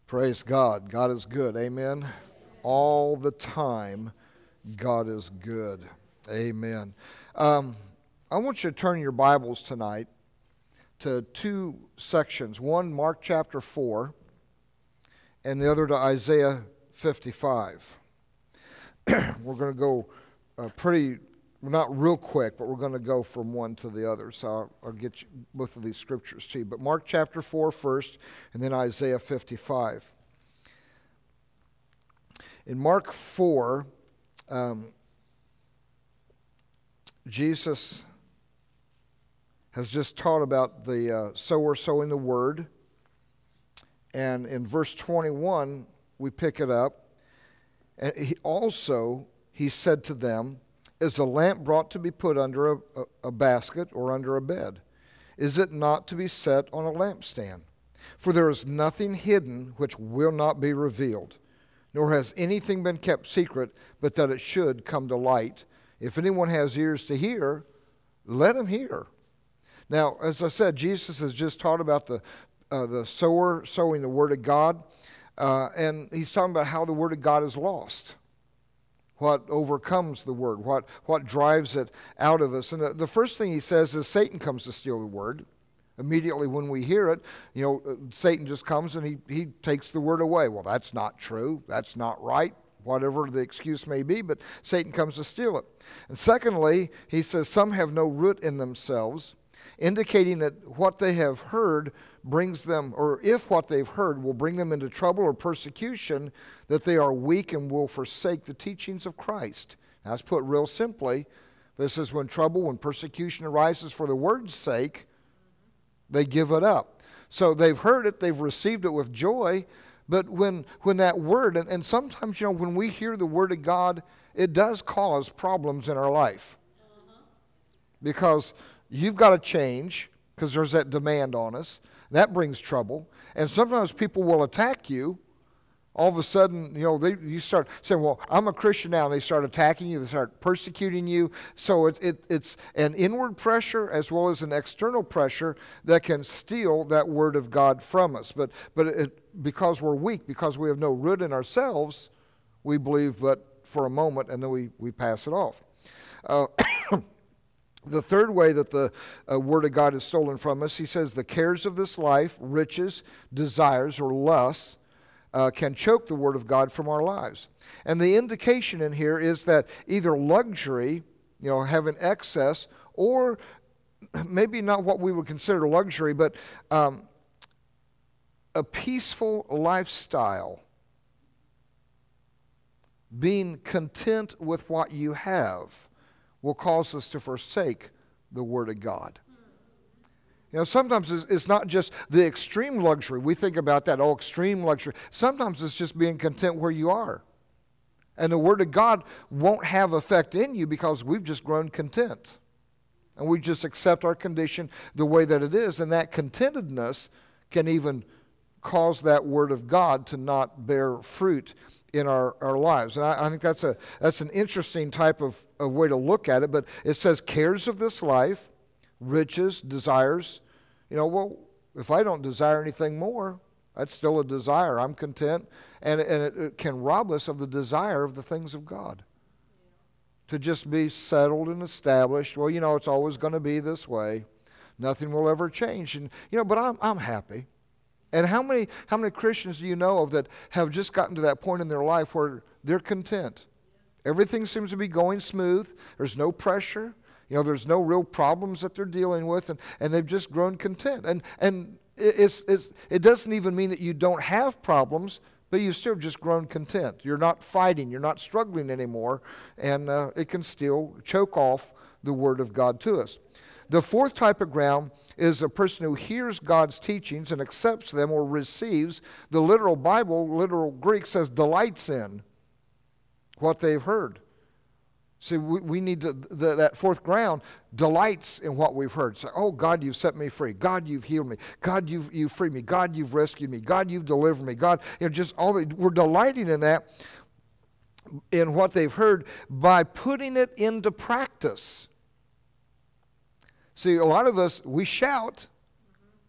Praise God. God is good. Amen. All the time, God is good. Amen. I want you to turn your Bibles tonight to two sections. One, Mark chapter 4, and the other to Isaiah 55. We're going to go not real quick, but we're going to go from one to the other. So I'll get you both of these scriptures to you. But Mark chapter 4 first, and then Isaiah 55. In Mark 4, Jesus has just taught about the sower sowing the word. And in verse 21, we pick it up. And he said to them, "Is a lamp brought to be put under a basket or under a bed? Is it not to be set on a lampstand? For there is nothing hidden which will not be revealed, nor has anything been kept secret, but that it should come to light. If anyone has ears to hear, let him hear." Now, as I said, Jesus has just taught about the sower sowing the Word of God, and he's talking about how the Word of God is lost. What overcomes the Word, what drives it out of us. And the first thing he says is Satan comes to steal the Word. Immediately when we hear it, Satan just comes and he takes the Word away. Well, that's not true. That's not right. Whatever the excuse may be, but Satan comes to steal it. And secondly, he says some have no root in themselves, indicating that what they have heard brings them, or if what they've heard will bring them into trouble or persecution, that they are weak and will forsake the teachings of Christ. Now, that's put real simply, but it says when persecution arises for the word's sake, they give it up. So they've heard it, they've received it with joy, but when that word, and sometimes, when we hear the word of God, it does cause problems in our life. Because you've got to change, because there's that demand on us. That brings trouble. And sometimes people will attack you. All of a sudden, you start saying, well, I'm a Christian now. And they start attacking you. They start persecuting you. So it's an inward pressure as well as an external pressure that can steal that word of God from us. But because we're weak, because we have no root in ourselves, we believe but for a moment, and then we pass it off. The third way that the Word of God is stolen from us, he says the cares of this life, riches, desires, or lusts can choke the Word of God from our lives. And the indication in here is that either luxury, having excess, or maybe not what we would consider luxury, but a peaceful lifestyle, being content with what you have, will cause us to forsake the Word of God. Sometimes it's not just the extreme luxury. We think about that, extreme luxury. Sometimes it's just being content where you are. And the Word of God won't have effect in you because we've just grown content. And we just accept our condition the way that it is. And that contentedness can even cause that Word of God to not bear fruit in our lives. And I think that's an interesting type of way to look at it. But it says cares of this life, riches, desires. Well, if I don't desire anything more, that's still a desire. I'm content. And it can rob us of the desire of the things of God. To just be settled and established. Well, it's always going to be this way. Nothing will ever change. And but I'm happy. And how many Christians do you know of that have just gotten to that point in their life where they're content? Everything seems to be going smooth. There's no pressure. There's no real problems that they're dealing with, and they've just grown content. And it doesn't even mean that you don't have problems, but you've still just grown content. You're not fighting. You're not struggling anymore, and it can still choke off the Word of God to us. The fourth type of ground is a person who hears God's teachings and accepts them or receives. The literal Greek says delights in what they've heard. See, we need that fourth ground delights in what we've heard. Say, oh, God, you've set me free. God, you've healed me. God, you've freed me. God, you've rescued me. God, you've delivered me. God, we're delighting in that, in what they've heard, by putting it into practice. See, a lot of us, we shout,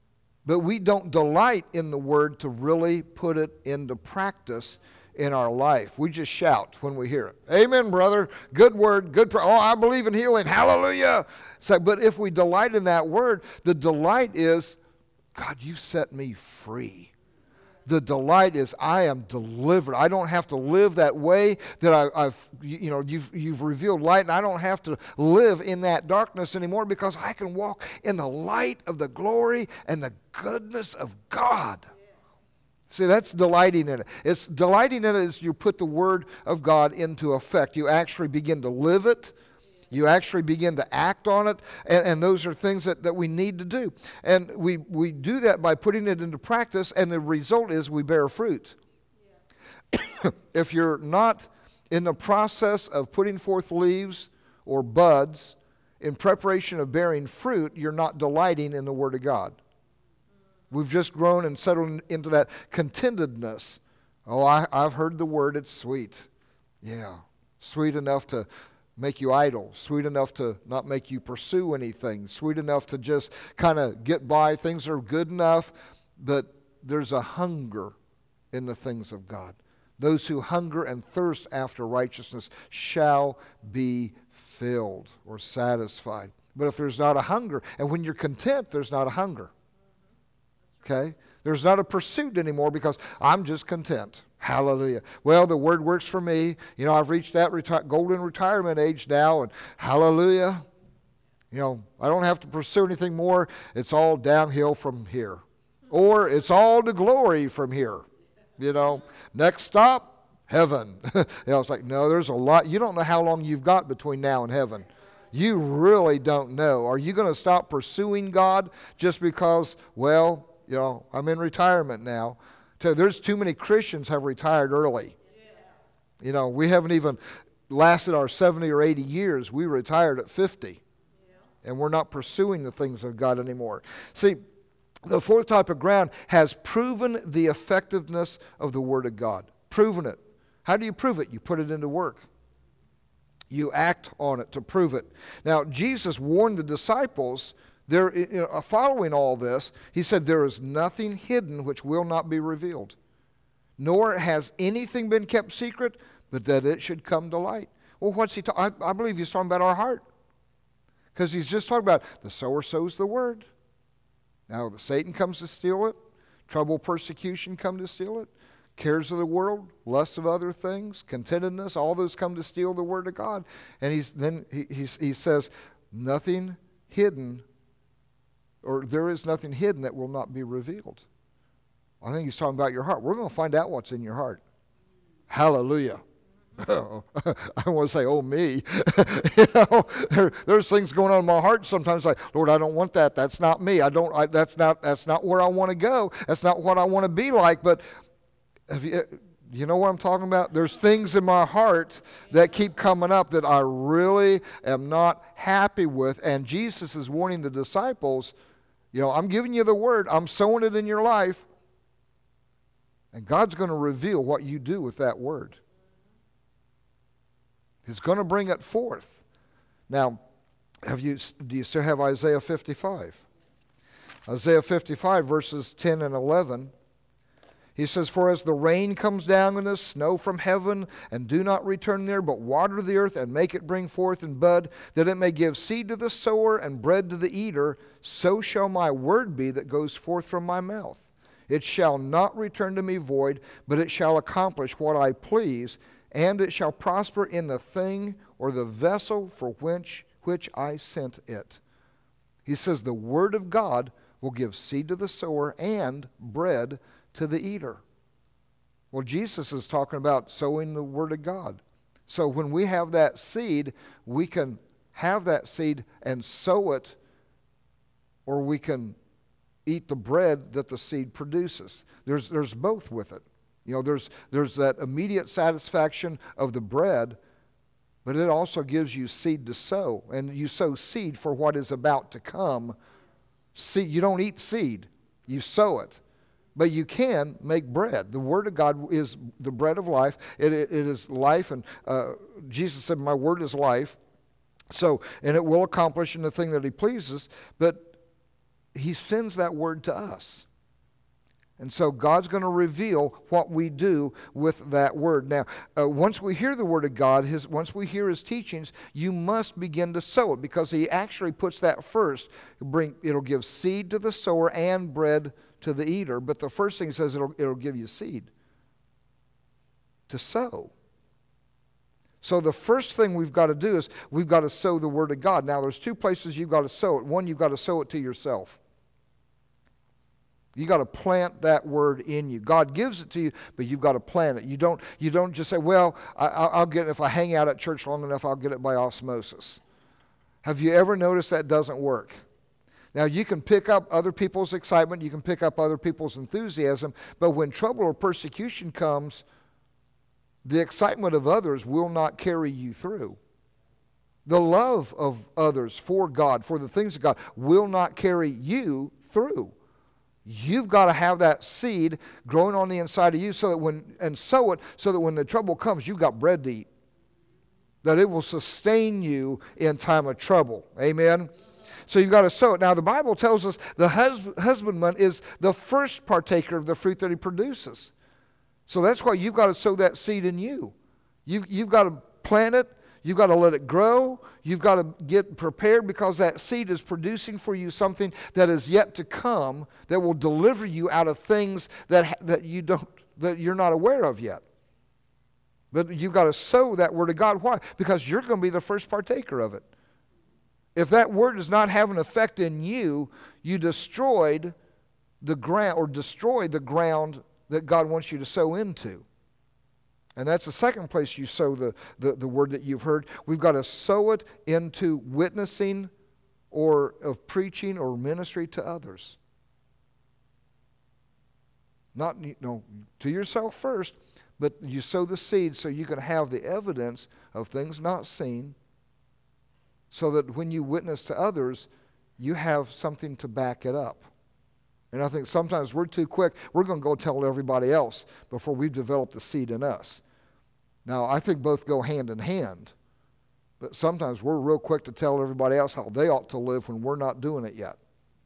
but we don't delight in the Word to really put it into practice in our life. We just shout when we hear it. Amen, brother. Good word. Good. Oh, I believe in healing. Hallelujah. So, but if we delight in that word, the delight is, God, you've set me free. The delight is, I am delivered. I don't have to live that way that you've revealed light, and I don't have to live in that darkness anymore because I can walk in the light of the glory and the goodness of God. See, that's delighting in it. It's delighting in it is you put the Word of God into effect. You actually begin to live it. You actually begin to act on it. And those are things that we need to do. And we do that by putting it into practice, and the result is we bear fruit. Yeah. If you're not in the process of putting forth leaves or buds in preparation of bearing fruit, you're not delighting in the Word of God. We've just grown and settled into that contentedness. Oh, I've heard the word, it's sweet. Yeah, sweet enough to make you idle, sweet enough to not make you pursue anything, sweet enough to just kind of get by. Things are good enough, but there's a hunger in the things of God. Those who hunger and thirst after righteousness shall be filled or satisfied. But if there's not a hunger, and when you're content, there's not a hunger. Okay? There's not a pursuit anymore because I'm just content. Hallelujah. Well, the word works for me. I've reached that golden retirement age now, and hallelujah. I don't have to pursue anything more. It's all downhill from here. Or it's all to glory from here. Next stop, heaven. It's like, no, there's a lot. You don't know how long you've got between now and heaven. You really don't know. Are you going to stop pursuing God just because, well, I'm in retirement now? There's too many Christians have retired early. Yeah. We haven't even lasted our 70 or 80 years. We retired at 50. Yeah. And we're not pursuing the things of God anymore. See, the fourth type of ground has proven the effectiveness of the Word of God. Proven it. How do you prove it? You put it into work. You act on it to prove it. Now, Jesus warned the disciples, following all this, he said, there is nothing hidden which will not be revealed, nor has anything been kept secret, but that it should come to light. Well, what's he talking? I believe he's talking about our heart, because he's just talking about the sower sows the word. Now, Satan comes to steal it. Trouble, persecution come to steal it. Cares of the world, lusts of other things, contentedness, all those come to steal the word of God. And he says, nothing hidden, or there is nothing hidden that will not be revealed. I think he's talking about your heart. We're going to find out what's in your heart. Hallelujah. I want to say, oh, me. There's things going on in my heart sometimes like, Lord, I don't want that. That's not me. That's not where I want to go. That's not what I want to be like. But you know what I'm talking about? There's things in my heart that keep coming up that I really am not happy with. And Jesus is warning the disciples, I'm giving you the word. I'm sowing it in your life. And God's going to reveal what you do with that word. He's going to bring it forth. Now, do you still have Isaiah 55? Isaiah 55, verses 10 and 11. He says, for as the rain comes down and the snow from heaven, and do not return there, but water the earth and make it bring forth and bud, that it may give seed to the sower and bread to the eater, so shall my word be that goes forth from my mouth. It shall not return to me void, but it shall accomplish what I please, and it shall prosper in the thing or the vessel for which I sent it. He says the word of God will give seed to the sower and bread to the eater. Well, Jesus is talking about sowing the word of God. So when we have that seed, we can have that seed and sow it, or we can eat the bread that the seed produces. There's both with it. There's that immediate satisfaction of the bread, but it also gives you seed to sow, and you sow seed for what is about to come. Seed, you don't eat seed, you sow it. But you can make bread. The Word of God is the bread of life. It is life, and Jesus said, my word is life. So, and it will accomplish in the thing that he pleases. But He sends that word to us. And so God's going to reveal what we do with that word. Now, once we hear the word of God, once we hear his teachings, you must begin to sow it, because he actually puts that first. It'll give seed to the sower and bread to the eater. But the first thing he says, it'll give you seed to sow. So the first thing we've got to do is we've got to sow the word of God. Now, there's two places you've got to sow it. One, you've got to sow it to yourself. You got to plant that word in you. God gives it to you, but you've got to plant it. You don't just say, well, I'll get it. If I hang out at church long enough, I'll get it by osmosis. Have you ever noticed that doesn't work? Now, you can pick up other people's excitement. You can pick up other people's enthusiasm. But when trouble or persecution comes, the excitement of others will not carry you through. The love of others for God, for the things of God, will not carry you through. You've got to have that seed growing on the inside of you sow it so that when the trouble comes, you've got bread to eat. That it will sustain you in time of trouble. Amen? So you've got to sow it. Now the Bible tells us the husbandman is the first partaker of the fruit that he produces. So that's why you've got to sow that seed in you. You've got to plant it. You've got to let it grow. You've got to get prepared, because that seed is producing for you something that is yet to come, that will deliver you out of things that you're not aware of yet. But you've got to sow that word of God. Why? Because you're going to be the first partaker of it. If that word does not have an effect in you, you destroyed the ground, or destroyed the ground that God wants you to sow into. And that's the second place you sow the word that you've heard. We've got to sow it into witnessing or of preaching or ministry to others. Not to yourself first, but you sow the seed so you can have the evidence of things not seen, so that when you witness to others, you have something to back it up. And I think sometimes we're too quick. We're going to go tell everybody else before we've developed the seed in us. Now, I think both go hand in hand. But sometimes we're real quick to tell everybody else how they ought to live when we're not doing it yet.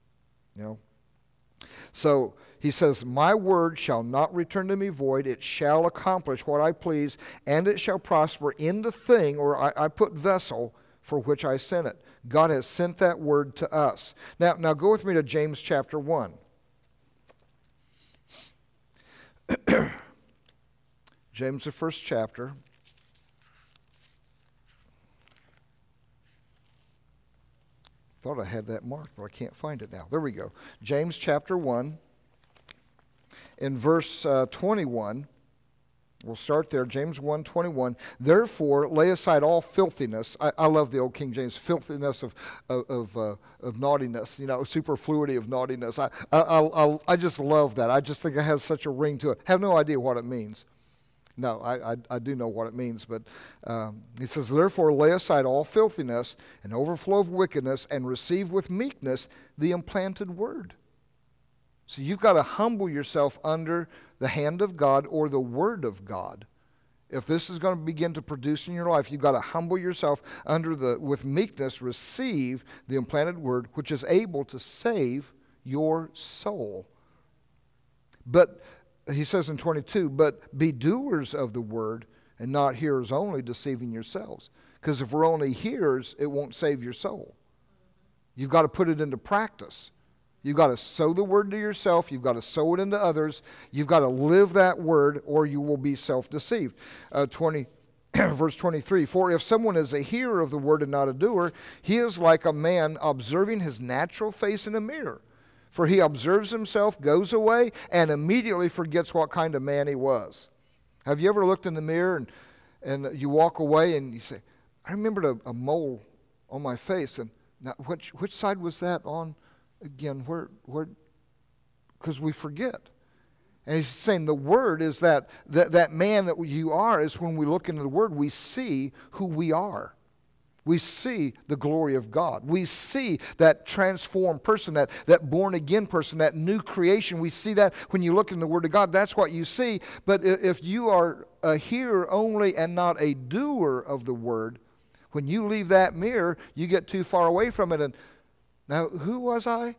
So he says, my word shall not return to me void. It shall accomplish what I please, and it shall prosper in the thing, or I put vessel, for which I sent it. God has sent that word to us. Now go with me to James chapter 1. James, the first chapter. Thought I had that marked, but I can't find it now. There we go. James chapter 1, in verse 21. We'll start there. James 1:21. Therefore, lay aside all filthiness. I love the old King James, filthiness of naughtiness. Superfluity of naughtiness. I just love that. I just think it has such a ring to it. Have no idea what it means. No, I do know what it means, but he says, therefore lay aside all filthiness and overflow of wickedness, and receive with meekness the implanted word. So you've got to humble yourself under the hand of God, or the word of God. If this is going to begin to produce in your life, you've got to humble yourself with meekness, receive the implanted word, which is able to save your soul. But he says in 22, but be doers of the word and not hearers only, deceiving yourselves. Because if we're only hearers, it won't save your soul. You've got to put it into practice. You've got to sow the word to yourself. You've got to sow it into others. You've got to live that word, or you will be self-deceived. Verse 23, for if someone is a hearer of the word and not a doer, he is like a man observing his natural face in a mirror. For he observes himself, goes away, and immediately forgets what kind of man he was. Have you ever looked in the mirror and you walk away and you say, I remembered a mole on my face, and now which side was that on? Again, where? Because we forget. And he's saying the word is that man that you are, is when we look into the word, we see who we are. We see the glory of God. We see that transformed person, that born-again person, that new creation. We see that when you look in the Word of God. That's what you see. But if you are a hearer only and not a doer of the Word, when you leave that mirror, you get too far away from it. And now, who was I?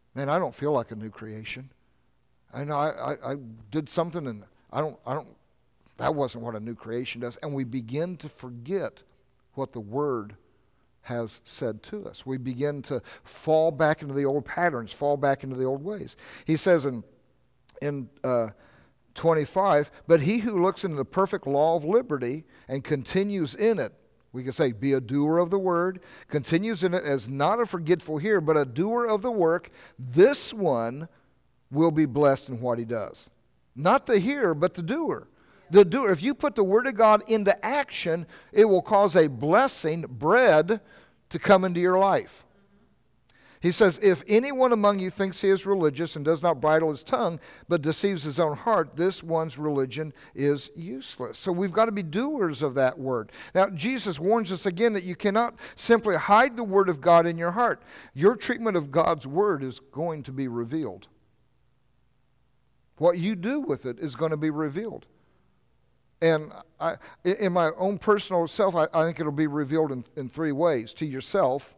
Man, I don't feel like a new creation. I know I did something and that wasn't what a new creation does. And we begin to forget what the Word has said to us. We begin to fall back into the old patterns, fall back into the old ways. He says in 25, but he who looks into the perfect law of liberty and continues in it, we can say, be a doer of the word, continues in it as not a forgetful hearer, but a doer of the work, this one will be blessed in what he does. Not the hearer, but the doer. The doer. If you put the Word of God into action, it will cause a blessing, bread, to come into your life. He says, if anyone among you thinks he is religious and does not bridle his tongue, but deceives his own heart, this one's religion is useless. So we've got to be doers of that word. Now, Jesus warns us again that you cannot simply hide the Word of God in your heart. Your treatment of God's Word is going to be revealed. What you do with it is going to be revealed. And in my own personal self, I think it'll be revealed in three ways. To yourself,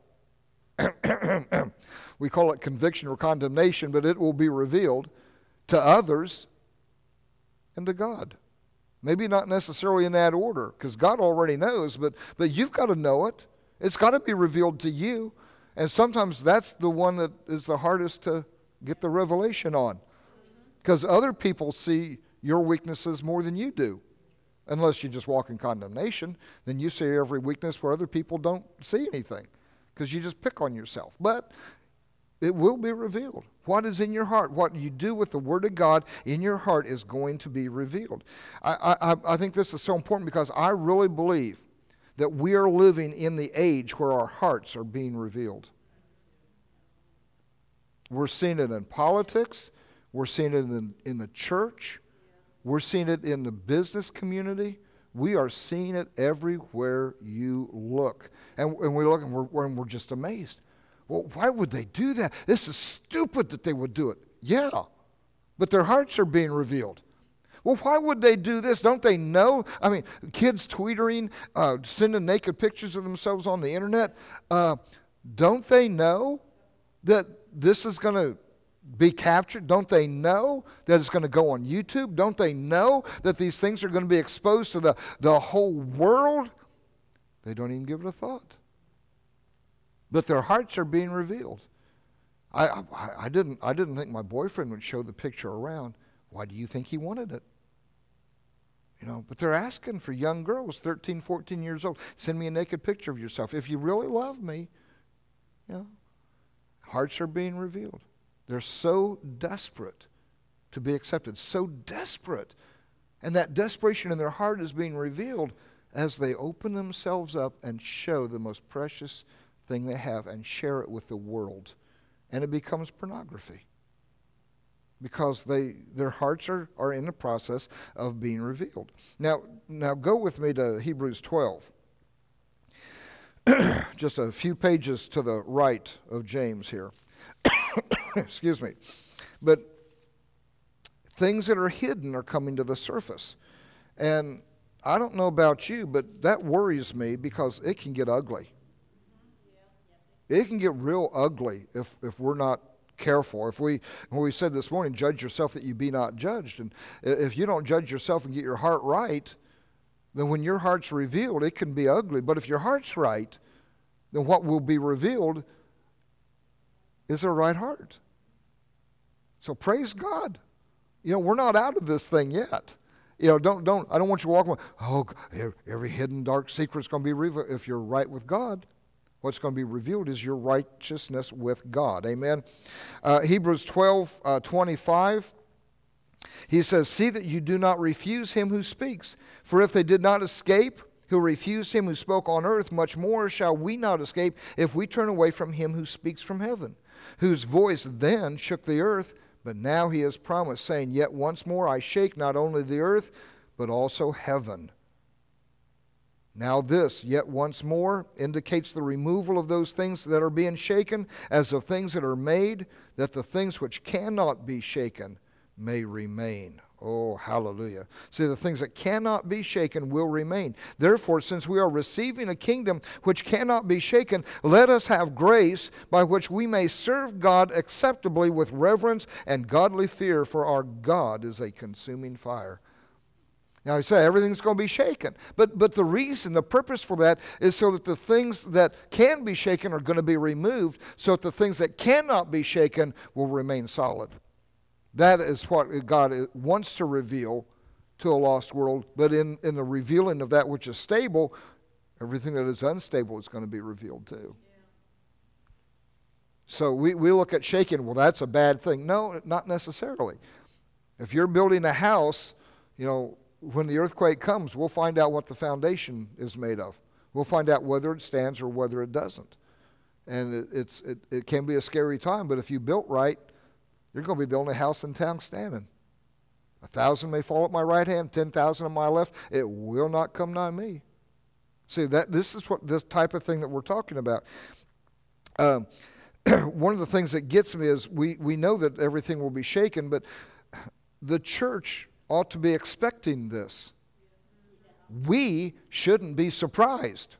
we call it conviction or condemnation, but it will be revealed. To others, and to God. Maybe not necessarily in that order, because God already knows, but you've got to know it. It's got to be revealed to you. And sometimes that's the one that is the hardest to get the revelation on. Because other people see your weaknesses more than you do. Unless you just walk in condemnation, then you see every weakness where other people don't see anything. Because you just pick on yourself. But it will be revealed. What is in your heart, what you do with the Word of God in your heart is going to be revealed. I think this is so important because I really believe that we are living in the age where our hearts are being revealed. We're seeing it in politics. We're seeing it in the church. We're seeing it in the business community. We are seeing it everywhere you look. And we look and we're just amazed. Well, why would they do that? This is stupid that they would do it. Yeah, but their hearts are being revealed. Well, why would they do this? Don't they know? I mean, kids tweeting, sending naked pictures of themselves on the internet. Don't they know that this is going to be captured? Don't they know that it's going to go on YouTube? Don't they know that these things are going to be exposed to the whole world? They don't even give it a thought. But their hearts are being revealed. I didn't think my boyfriend would show the picture around. Why do you think he wanted it? You know, but they're asking for young girls, 13, 14 years old. Send me a naked picture of yourself. If you really love me, you know, hearts are being revealed. They're so desperate to be accepted, so desperate. And that desperation in their heart is being revealed as they open themselves up and show the most precious thing they have and share it with the world. And it becomes pornography because their hearts are in the process of being revealed. Now go with me to Hebrews 12. Just a few pages to the right of James here. Excuse me. But things that are hidden are coming to the surface. And I don't know about you, but that worries me because it can get ugly. It can get real ugly if we're not careful. When we said this morning, judge yourself that you be not judged. And if you don't judge yourself and get your heart right, then when your heart's revealed, it can be ugly. But if your heart's right, then what will be revealed is a right heart. So praise God. You know, we're not out of this thing yet. You know, I don't want you to walk away, oh, every hidden dark secret's going to be revealed. If you're right with God, what's going to be revealed is your righteousness with God. Amen. Hebrews 12:25. He says, see that you do not refuse him who speaks. For if they did not escape, who refused him who spoke on earth, much more shall we not escape if we turn away from him who speaks from heaven, whose voice then shook the earth, but now he has promised, saying, yet once more I shake not only the earth, but also heaven. Now this, yet once more, indicates the removal of those things that are being shaken, as of things that are made, that the things which cannot be shaken may remain, Oh, hallelujah. See, the things that cannot be shaken will remain. Therefore, since we are receiving a kingdom which cannot be shaken, let us have grace by which we may serve God acceptably with reverence and godly fear, for our God is a consuming fire. Now, I say everything's going to be shaken. But the reason, the purpose for that is so that the things that can be shaken are going to be removed, so that the things that cannot be shaken will remain solid. That is what God wants to reveal to a lost world. But in the revealing of that which is stable, everything that is unstable is going to be revealed too. Yeah. So we look at shaking, well, that's a bad thing. No, not necessarily. If you're building a house, when the earthquake comes, we'll find out what the foundation is made of. We'll find out whether it stands or whether it doesn't. And it can be a scary time, but if you built right, you're going to be the only house in town standing. 1,000 may fall at my right hand, 10,000 at my left. It will not come nigh me. See, this is what this type of thing that we're talking about. One of the things that gets me is we know that everything will be shaken, but the church ought to be expecting this. We shouldn't be surprised.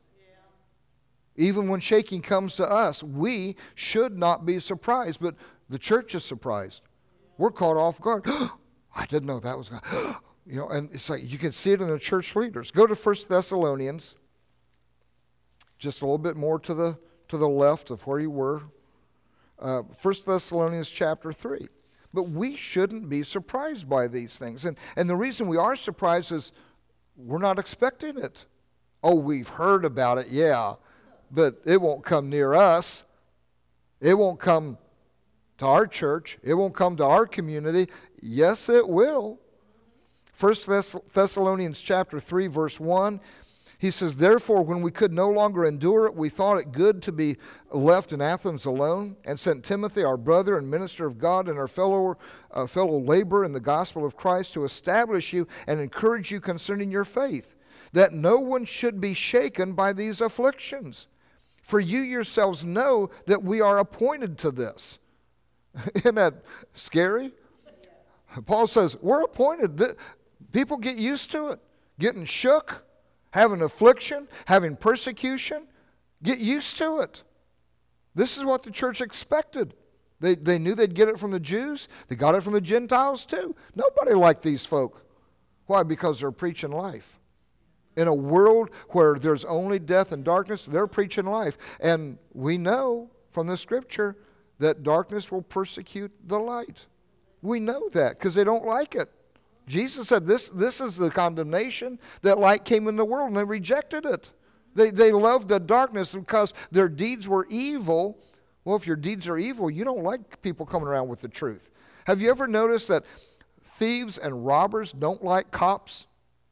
Even when shaking comes to us, we should not be surprised, but the church is surprised. We're caught off guard. I didn't know that was going to, and it's like you can see it in the church leaders. Go to 1 Thessalonians, just a little bit more to the left of where you were. 1 Thessalonians chapter 3. But we shouldn't be surprised by these things. And the reason we are surprised is we're not expecting it. Oh, we've heard about it, yeah, but it won't come near us. It won't come to our church. It won't come to our community. Yes, it will. 1 Thessalonians chapter 3, verse 1, he says, therefore, when we could no longer endure it, we thought it good to be left in Athens alone, and sent Timothy, our brother and minister of God, and our fellow laborer in the gospel of Christ, to establish you and encourage you concerning your faith, that no one should be shaken by these afflictions. For you yourselves know that we are appointed to this. Isn't that scary? Yes. Paul says, we're appointed. People get used to it. Getting shook, having affliction, having persecution. Get used to it. This is what the church expected. They knew they'd get it from the Jews. They got it from the Gentiles too. Nobody liked these folk. Why? Because they're preaching life. In a world where there's only death and darkness, they're preaching life. And we know from the scripture that darkness will persecute the light. We know that because they don't like it. Jesus said this is the condemnation, that light came in the world and they rejected it. They loved the darkness because their deeds were evil. Well, if your deeds are evil, you don't like people coming around with the truth. Have you ever noticed that thieves and robbers don't like cops?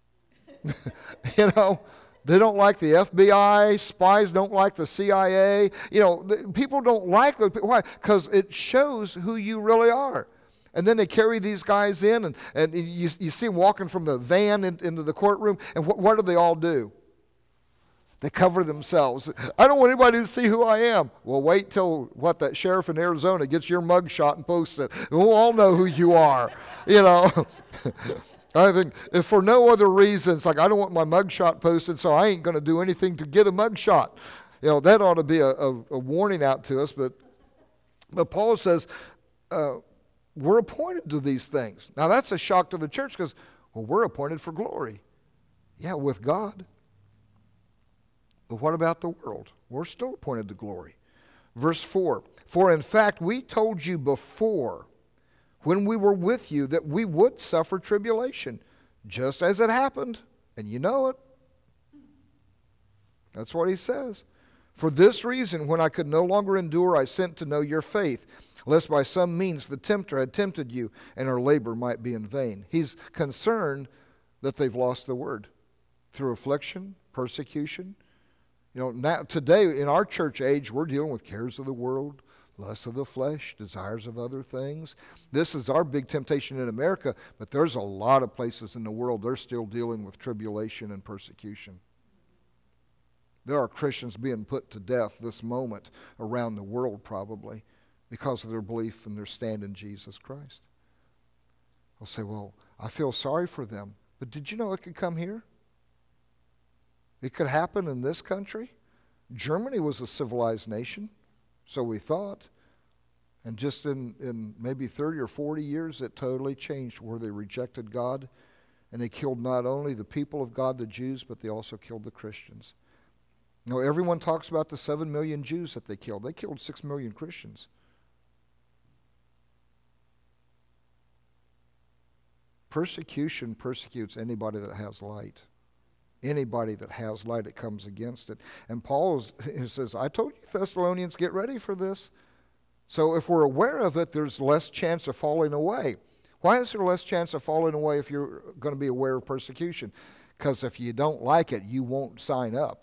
They don't like the FBI. Spies don't like the CIA. People don't like them. Why? Because it shows who you really are. And then they carry these guys in, and you see them walking from the van into the courtroom, and what do they all do? They cover themselves. I don't want anybody to see who I am. Well, wait till that sheriff in Arizona gets your mug shot and posts it. We'll all know who you are. I think if for no other reason, it's like I don't want my mug shot posted, so I ain't going to do anything to get a mug shot. That ought to be a warning out to us. But Paul says we're appointed to these things. Now that's a shock to the church because, we're appointed for glory. Yeah, with God. But what about the world? We're still appointed to glory. Verse 4, for in fact we told you before, when we were with you, that we would suffer tribulation, just as it happened, and you know it. That's what he says. For this reason, when I could no longer endure, I sent to know your faith, lest by some means the tempter had tempted you, and our labor might be in vain. He's concerned that they've lost the word through affliction, persecution. Now today in our church age, we're dealing with cares of the world, lusts of the flesh, desires of other things. This is our big temptation in America, but there's a lot of places in the world they're still dealing with tribulation and persecution. There are Christians being put to death this moment around the world probably because of their belief and their stand in Jesus Christ. I'll say, I feel sorry for them. But did you know it could come here? It could happen in this country. Germany was a civilized nation, so we thought. And just in maybe 30 or 40 years, it totally changed, where they rejected God. And they killed not only the people of God, the Jews, but they also killed the Christians. You know, everyone talks about the 7 million Jews that they killed. They killed 6 million Christians. Persecution persecutes anybody that has light. Anybody that has light, it comes against it. And Paul says, I told you, Thessalonians, get ready for this. So if we're aware of it, there's less chance of falling away. Why is there less chance of falling away if you're going to be aware of persecution? Because if you don't like it, you won't sign up.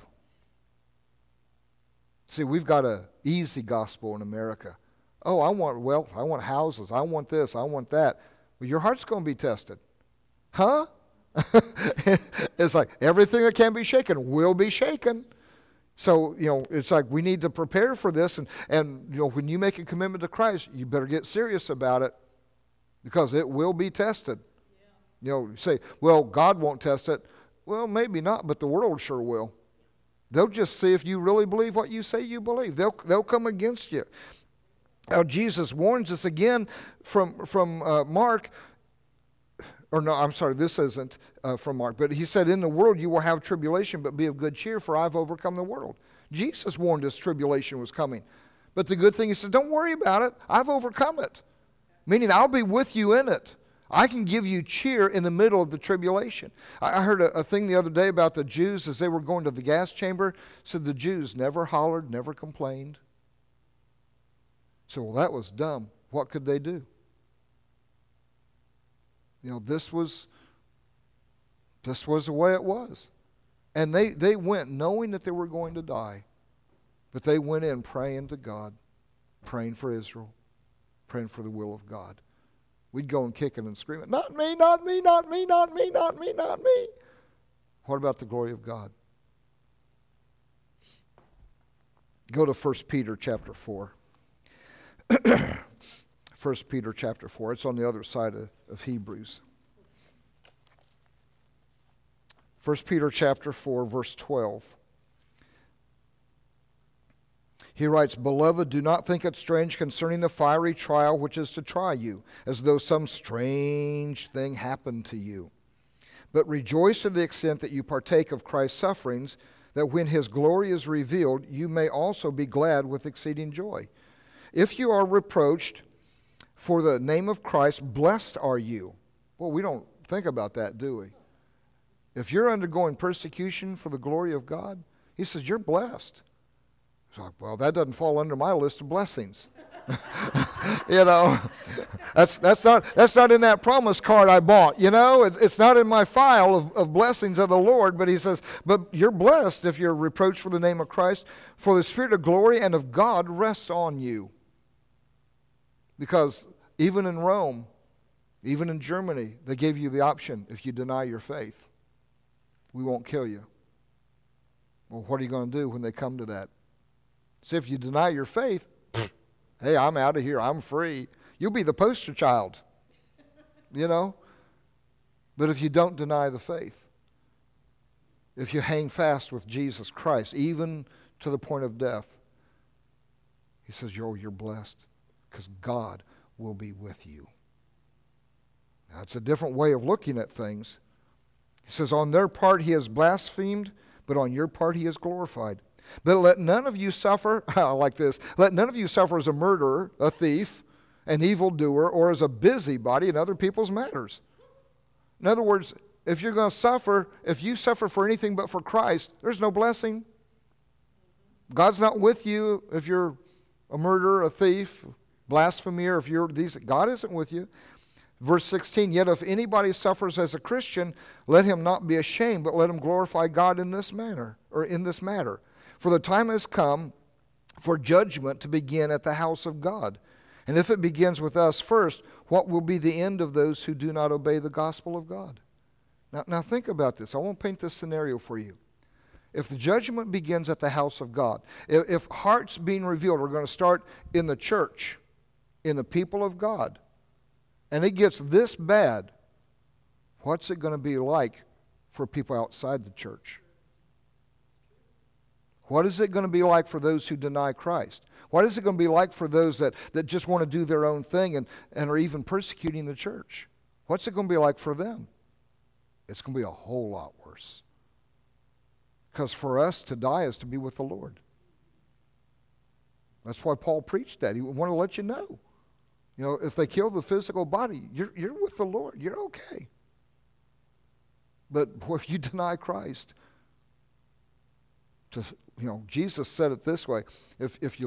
See, we've got an easy gospel in America. Oh, I want wealth, I want houses, I want this, I want that. Well, your heart's going to be tested. Huh? It's like everything that can be shaken will be shaken. So, it's like we need to prepare for this. And when you make a commitment to Christ, you better get serious about it, because it will be tested. Yeah. You say, well, God won't test it. Well, maybe not, but the world sure will. They'll just see if you really believe what you say you believe. They'll come against you. Now, Jesus warns us again from Mark. Or no, I'm sorry, this isn't from Mark. But he said, in the world you will have tribulation, but be of good cheer, for I've overcome the world. Jesus warned us tribulation was coming. But the good thing, he said, don't worry about it. I've overcome it. Meaning I'll be with you in it. I can give you cheer in the middle of the tribulation. I heard a thing the other day about the Jews as they were going to the gas chamber. Said the Jews never hollered, never complained. So, well, that was dumb. What could they do? This was the way it was. And they went knowing that they were going to die. But they went in praying to God, praying for Israel, praying for the will of God. We'd go and kicking and screaming, not me, not me, not me, not me, not me, not me. What about the glory of God? Go to 1 Peter chapter 4. 1 Peter chapter 4. It's on the other side of Hebrews. 1 Peter chapter 4, verse 12. He writes, Beloved, do not think it strange concerning the fiery trial which is to try you, as though some strange thing happened to you. But rejoice to the extent that you partake of Christ's sufferings, that when his glory is revealed, you may also be glad with exceeding joy. If you are reproached for the name of Christ, blessed are you. Well, we don't think about that, do we? If you're undergoing persecution for the glory of God, he says, you're blessed. It's like, well, that doesn't fall under my list of blessings. That's not in that promise card I bought. It's not in my file of blessings of the Lord. But he says, but you're blessed if you're reproached for the name of Christ, for the Spirit of glory and of God rests on you. Because even in Rome, even in Germany, they gave you the option, if you deny your faith, we won't kill you. Well, what are you going to do when they come to that? See, if you deny your faith, hey, I'm out of here. I'm free. You'll be the poster child, But if you don't deny the faith, if you hang fast with Jesus Christ, even to the point of death, he says, you're blessed because God will be with you. Now, it's a different way of looking at things. He says, on their part he is blasphemed, but on your part he is glorified. But let none of you suffer, I like this, let none of you suffer as a murderer, a thief, an evildoer, or as a busybody in other people's matters. In other words, if you're going to suffer, if you suffer for anything but for Christ, there's no blessing. God's not with you if you're a murderer, a thief, blasphemer, if you're these. God isn't with you. Verse 16, yet if anybody suffers as a Christian, let him not be ashamed, but let him glorify God in this manner, or in this matter. For the time has come for judgment to begin at the house of God. And if it begins with us first, what will be the end of those who do not obey the gospel of God? Now think about this. I won't paint this scenario for you. If the judgment begins at the house of God, if hearts being revealed are going to start in the church, in the people of God, and it gets this bad, what's it going to be like for people outside the church? What is it going to be like for those who deny Christ? What is it going to be like for those that just want to do their own thing and are even persecuting the church? What's it going to be like for them? It's going to be a whole lot worse. Because for us to die is to be with the Lord. That's why Paul preached that. He wanted to let you know. You know, if they kill the physical body, you're with the Lord. You're okay. But if you deny Christ, Jesus said it this way: if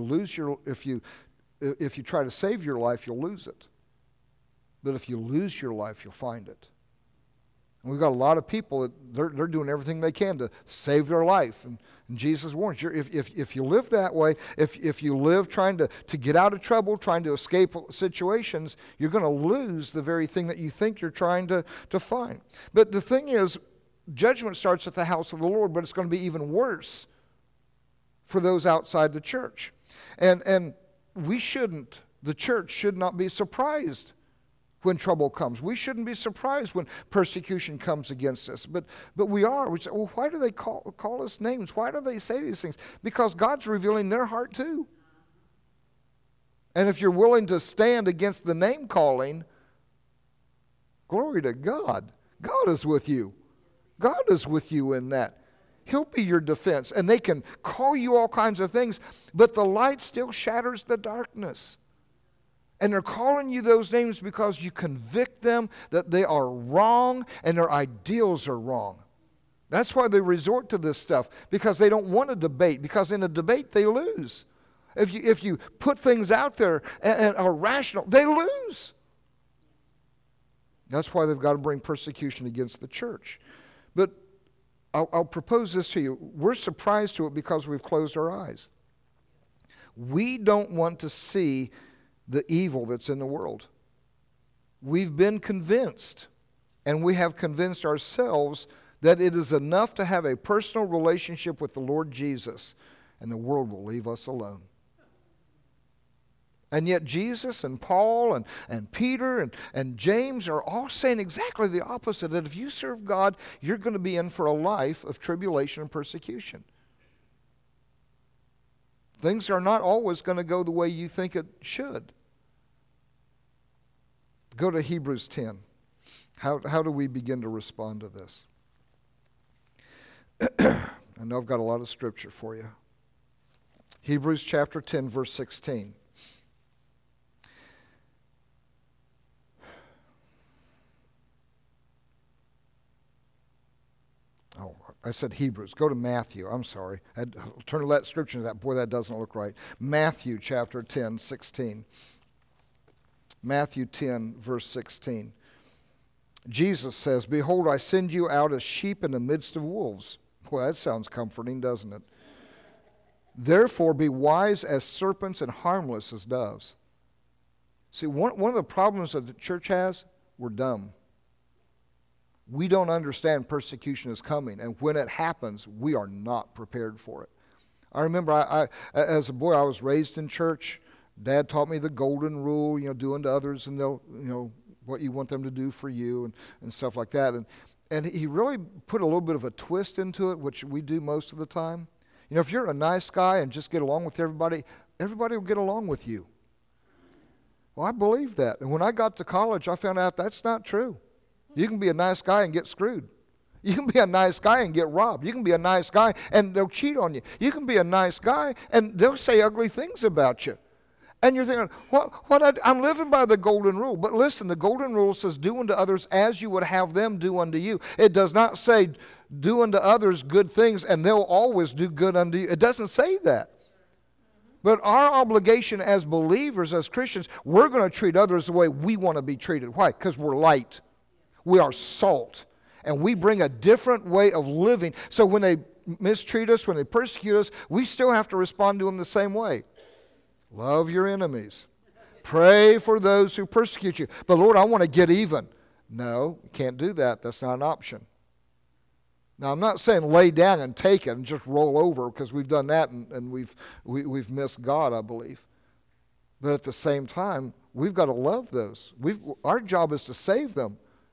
you try to save your life, you'll lose it. But if you lose your life, you'll find it. And we've got a lot of people that they're doing everything they can to save their life. And Jesus warns you, if you live that way, if you live trying to get out of trouble, trying to escape situations, you're going to lose the very thing that you think you're trying to find. But the thing is, judgment starts at the house of the Lord, but it's going to be even worse for those outside the church. And the church should not be surprised when trouble comes. We shouldn't be surprised when persecution comes against us. But we are. We say, well, why do they call us names? Why do they say these things? Because God's revealing their heart too. And if you're willing to stand against the name calling, glory to God. God is with you. God is with you in that. He'll be your defense. And they can call you all kinds of things, but the light still shatters the darkness. And they're calling you those names because you convict them that they are wrong and their ideals are wrong. That's why they resort to this stuff, because they don't want to debate, because in a debate they lose. If you put things out there and are rational, they lose. That's why they've got to bring persecution against the church. But I'll propose this to you. We're surprised to it because we've closed our eyes. We don't want to see the evil that's in the world. We've been convinced, and we have convinced ourselves, that it is enough to have a personal relationship with the Lord Jesus, and the world will leave us alone. And yet Jesus and Paul and Peter and James are all saying exactly the opposite, that if you serve God, you're going to be in for a life of tribulation and persecution. Things are not always going to go the way you think it should. Go to Hebrews 10. How do we begin to respond to this? I know I've got a lot of scripture for you. Hebrews chapter 10, verse 16. Oh, I said Hebrews. Go to Matthew. I'm sorry. I had to turn to that scripture to that. Boy, that doesn't look right. Matthew chapter 10, 16. Matthew 10, verse 16. Jesus says, "Behold, I send you out as sheep in the midst of wolves." Boy, that sounds comforting, doesn't it? "Therefore be wise as serpents and harmless as doves." See, one of the problems that the church has, we're dumb. We don't understand persecution is coming, and when it happens, we are not prepared for it. I remember I as a boy, I was raised in church. Dad taught me the golden rule, do unto others and they'll, what you want them to do for you and stuff like that. And he really put a little bit of a twist into it, which we do most of the time. If you're a nice guy and just get along with everybody, everybody will get along with you. Well, I believe that. And when I got to college, I found out that's not true. You can be a nice guy and get screwed. You can be a nice guy and get robbed. You can be a nice guy and they'll cheat on you. You can be a nice guy and they'll say ugly things about you. And you're thinking, I'm living by the golden rule. But listen, the golden rule says, do unto others as you would have them do unto you. It does not say, do unto others good things and they'll always do good unto you. It doesn't say that. But our obligation as believers, as Christians, we're going to treat others the way we want to be treated. Why? Because we're light. We are salt. And we bring a different way of living. So when they mistreat us, when they persecute us, we still have to respond to them the same way. Love your enemies. Pray for those who persecute you. But Lord, I want to get even. No, you can't do that. That's not an option. Now, I'm not saying lay down and take it and just roll over, because we've done that and we've missed God, I believe. But at the same time, we've got to love those. Our job is to save them.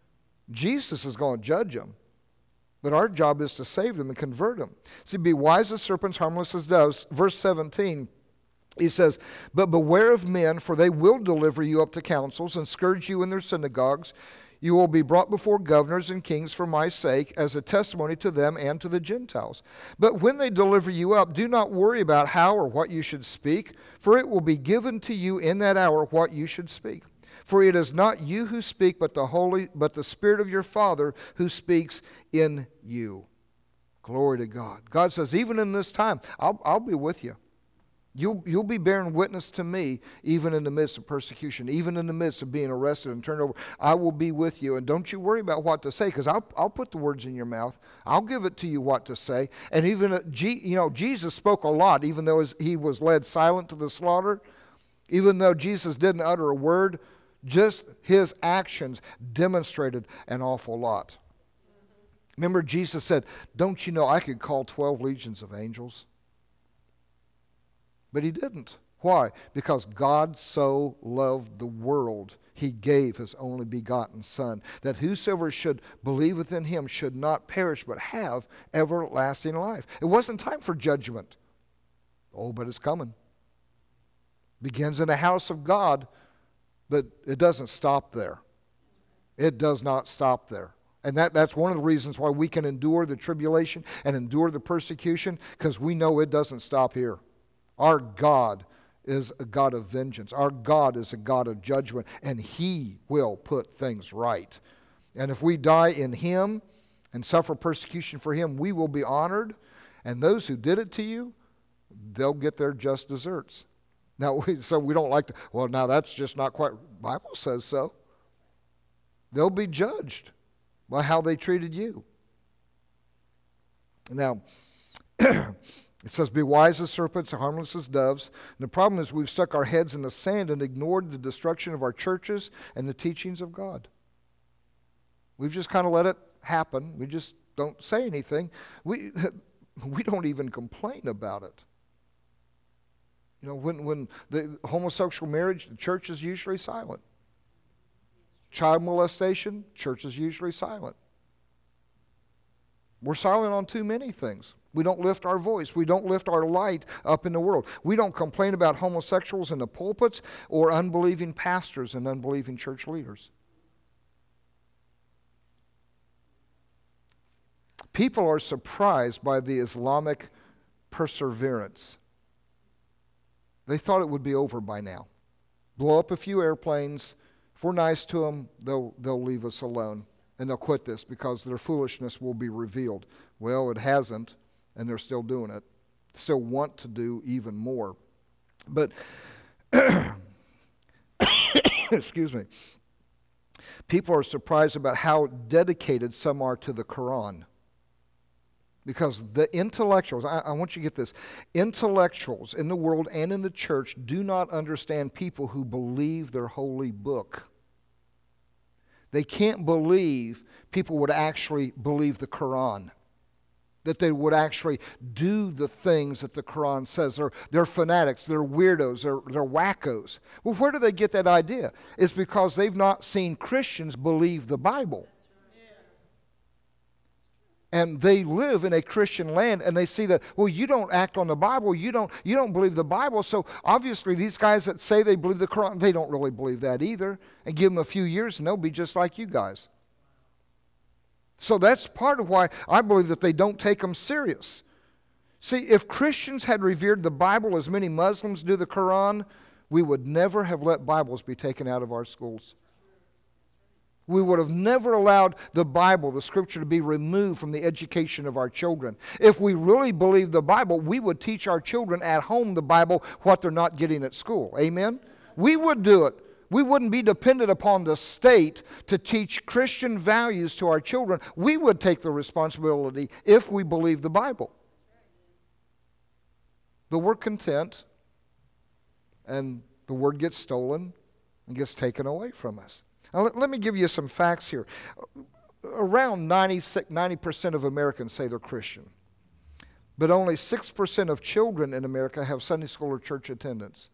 Jesus is going to judge them. But our job is to save them and convert them. See, be wise as serpents, harmless as doves. Verse 17, he says, but beware of men, for they will deliver you up to councils and scourge you in their synagogues. You will be brought before governors and kings for my sake, as a testimony to them and to the Gentiles. But when they deliver you up, do not worry about how or what you should speak, for it will be given to you in that hour what you should speak. For it is not you who speak, but the Spirit of your Father who speaks in you. Glory to God. God says, even in this time, I'll be with you. You'll be bearing witness to me, even in the midst of persecution, even in the midst of being arrested and turned over. I will be with you, and don't you worry about what to say, because I'll put the words in your mouth. I'll give it to you what to say. And even Jesus spoke a lot, even though he was led silent to the slaughter. Even though Jesus didn't utter a word, just his actions demonstrated an awful lot. Remember, Jesus said, don't you know I could call 12 legions of angels? But he didn't. Why? Because God so loved the world, he gave his only begotten Son, that whosoever should believe within him should not perish, but have everlasting life. It wasn't time for judgment. Oh, but it's coming. Begins in the house of God, but it doesn't stop there. It does not stop there. And that's one of the reasons why we can endure the tribulation and endure the persecution, because we know it doesn't stop here. Our God is a God of vengeance. Our God is a God of judgment, and he will put things right. And if we die in him and suffer persecution for him, we will be honored. And those who did it to you, they'll get their just deserts. Now, so we don't like to, well, now that's just not quite, the Bible says so. They'll be judged by how they treated you. Now, it says, be wise as serpents, harmless as doves. And the problem is we've stuck our heads in the sand and ignored the destruction of our churches and the teachings of God. We've just kind of let it happen. We just don't say anything. We don't even complain about it. You know, when the homosexual marriage, the church is usually silent. Child molestation, church is usually silent. We're silent on too many things. We don't lift our voice. We don't lift our light up in the world. We don't complain about homosexuals in the pulpits or unbelieving pastors and unbelieving church leaders. People are surprised by the Islamic perseverance. They thought it would be over by now. Blow up a few airplanes. If we're nice to them, they'll leave us alone. And they'll quit this because their foolishness will be revealed. Well, it hasn't, and they're still doing it. Still want to do even more. But, excuse me, people are surprised about how dedicated some are to the Quran. Because the intellectuals, I want you to get this, intellectuals in the world and in the church do not understand people who believe their holy book. They can't believe people would actually believe the Quran, that they would actually do the things that the Quran says. They're fanatics, they're weirdos, they're wackos. Well, where do they get that idea? It's because they've not seen Christians believe the Bible. And they live in a Christian land, and they see that, well, you don't act on the Bible, you don't believe the Bible, so obviously these guys that say they believe the Quran, they don't really believe that either. And give them a few years and they'll be just like you guys. So that's part of why I believe that they don't take them serious. See, if Christians had revered the Bible as many Muslims do the Quran, we would never have let Bibles be taken out of our schools. We would have never allowed the Bible, the Scripture, to be removed from the education of our children. If we really believed the Bible, we would teach our children at home the Bible, what they're not getting at school. Amen? We would do it. We wouldn't be dependent upon the state to teach Christian values to our children. We would take the responsibility if we believe the Bible. But we're content, and the Word gets stolen and gets taken away from us. Now, let me give you some facts here. Around 90% of Americans say they're Christian. But only 6% of children in America have Sunday school or church attendance.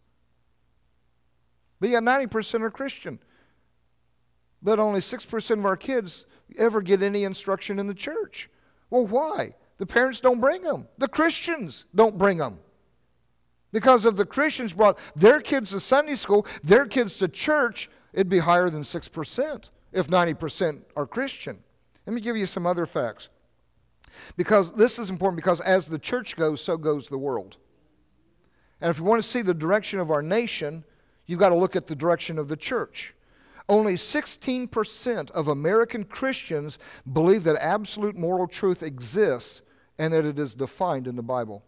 But yeah, 90% are Christian. But only 6% of our kids, ever get any instruction in the church. Well, why? The parents don't bring them. The Christians don't bring them. Because if the Christians brought their kids to Sunday school, their kids to church, it'd be higher than 6% if 90% are Christian. Let me give you some other facts. Because this is important, because as the church goes, so goes the world. And if you want to see the direction of our nation, you've got to look at the direction of the church. Only 16% of American Christians believe that absolute moral truth exists and that it is defined in the Bible.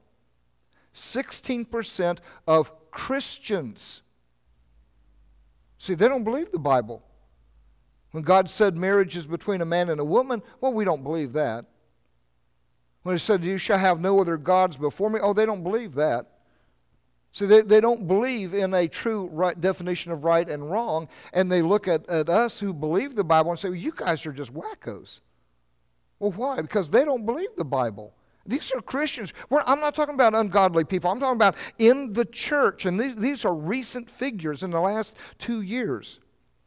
16% of Christians. See, they don't believe the Bible. When God said marriage is between a man and a woman, well, we don't believe that. When He said, you shall have no other gods before me, oh, they don't believe that. See, they don't believe in a true right definition of right and wrong, and they look at us who believe the Bible and say, well, you guys are just wackos. Well, why? Because they don't believe the Bible. These are Christians. I'm not talking about ungodly people. I'm talking about in the church, and these are recent figures in the last 2 years.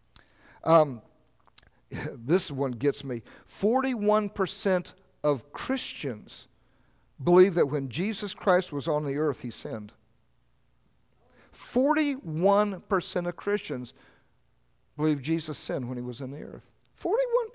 This one gets me. 41% of Christians believe that when Jesus Christ was on the earth, He sinned. 41% of Christians believe Jesus sinned when He was in the earth. 41%.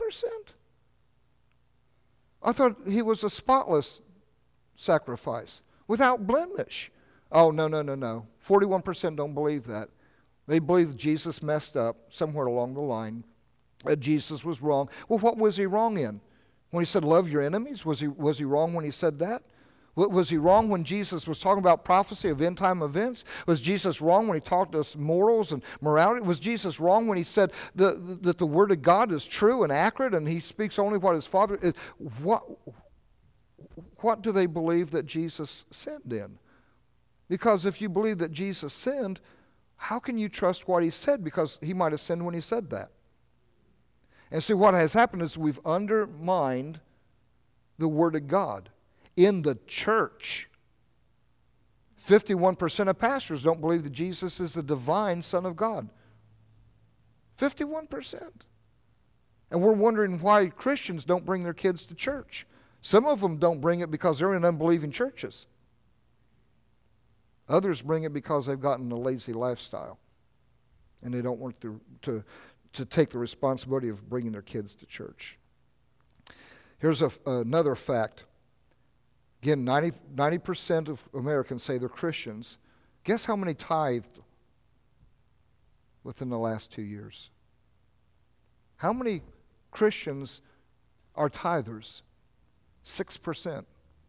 I thought He was a spotless sacrifice, without blemish. Oh, no. 41% don't believe that. They believe Jesus messed up somewhere along the line, that Jesus was wrong. Well, what was He wrong in? When He said, love your enemies, was he wrong when He said that? Was He wrong when Jesus was talking about prophecy of end-time events? Was Jesus wrong when He talked to us morals and morality? Was Jesus wrong when He said that the Word of God is true and accurate and He speaks only what His Father is? What do they believe that Jesus sinned in? Because if you believe that Jesus sinned, how can you trust what He said? Because He might have sinned when He said that. And see, what has happened is we've undermined the Word of God. In the church, 51% of pastors don't believe that Jesus is the divine Son of God. 51%. And we're wondering why Christians don't bring their kids to church. Some of them don't bring it because they're in unbelieving churches. Others bring it because they've gotten a lazy lifestyle and they don't want to take the responsibility of bringing their kids to church. Here's another fact. Again, 90% of Americans say they're Christians. Guess how many tithed within the last 2 years? How many Christians are tithers? 6%.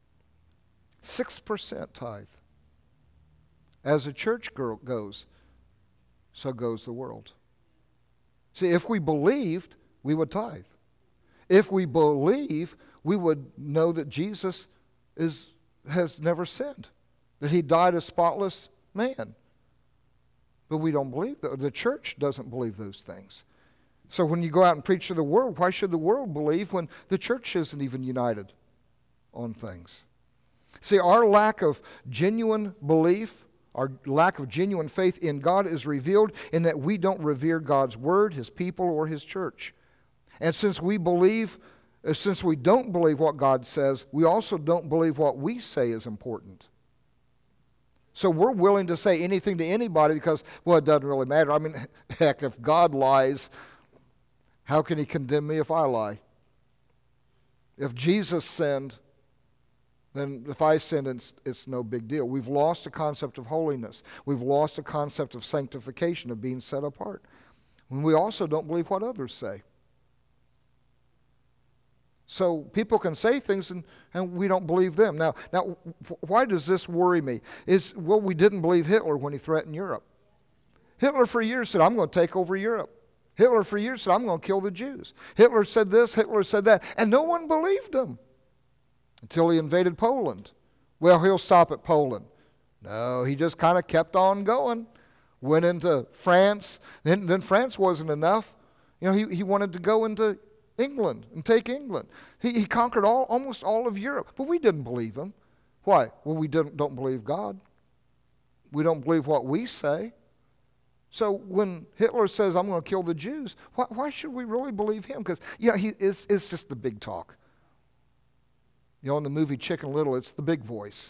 6% tithe. As the church goes, so goes the world. See, if we believed, we would tithe. If we believe, we would know that Jesus has never sinned, that He died a spotless man. But we don't believe that. The church doesn't believe those things. So when you go out and preach to the world, why should the world believe when the church isn't even united on things? See, our lack of genuine belief, our lack of genuine faith in God is revealed in that we don't revere God's Word, His people, or His church. And since we don't believe what God says, we also don't believe what we say is important. So we're willing to say anything to anybody because, well, it doesn't really matter. I mean, heck, if God lies, how can He condemn me if I lie? If Jesus sinned, then if I sin, it's no big deal. We've lost the concept of holiness. We've lost the concept of sanctification, of being set apart. And we also don't believe what others say. So people can say things and we don't believe them. Now, why does this worry me? We didn't believe Hitler when he threatened Europe. Hitler for years said, I'm going to take over Europe. Hitler for years said, I'm going to kill the Jews. Hitler said this, Hitler said that, and no one believed him until he invaded Poland. Well, he'll stop at Poland. No, he just kind of kept on going. Went into France. Then France wasn't enough. You know, he wanted to go into England and take England. He conquered almost all of Europe, but we didn't believe him. Why? Well, we don't believe God. We don't believe what we say. So when Hitler says, I'm going to kill the Jews, why should we really believe him? Because, it's just the big talk. In the movie Chicken Little, it's the big voice.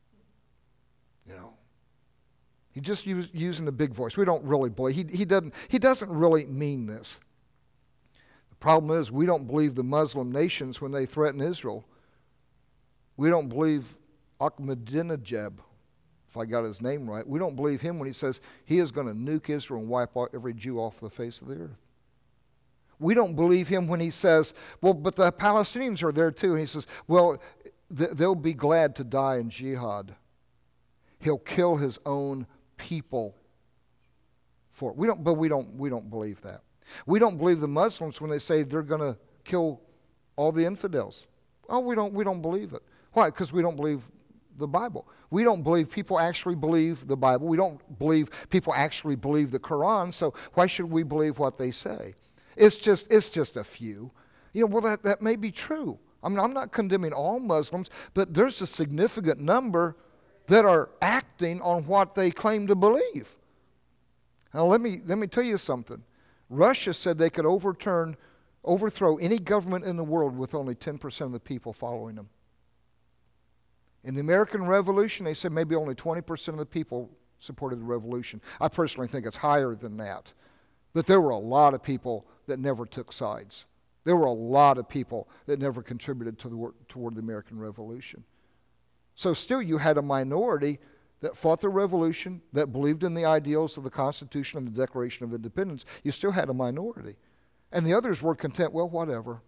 He just using the big voice. We don't really believe. He doesn't really mean this. The problem is we don't believe the Muslim nations when they threaten Israel. We don't believe Ahmadinejad, if I got his name right. We don't believe him when he says he is going to nuke Israel and wipe out every Jew off the face of the earth. We don't believe him when he says, well, but the Palestinians are there too. And he says, well, they'll be glad to die in jihad. He'll kill his own people for it. We don't believe that. We don't believe the Muslims when they say they're going to kill all the infidels. Oh, we don't believe it. Why? Because we don't believe the Bible. We don't believe people actually believe the Bible. We don't believe people actually believe the Quran. So why should we believe what they say? It's just a few. Well, that may be true. I'm not condemning all Muslims, but there's a significant number that are acting on what they claim to believe. Now let me tell you something. Russia said they could overthrow any government in the world with only 10% of the people following them. In the American Revolution, they said maybe only 20% of the people supported the revolution. I personally think it's higher than that. But there were a lot of people that never took sides. There were a lot of people that never contributed toward the American Revolution. So still you had a minority that fought the revolution, that believed in the ideals of the Constitution and the Declaration of Independence. You still had a minority. And the others were content, well, whatever.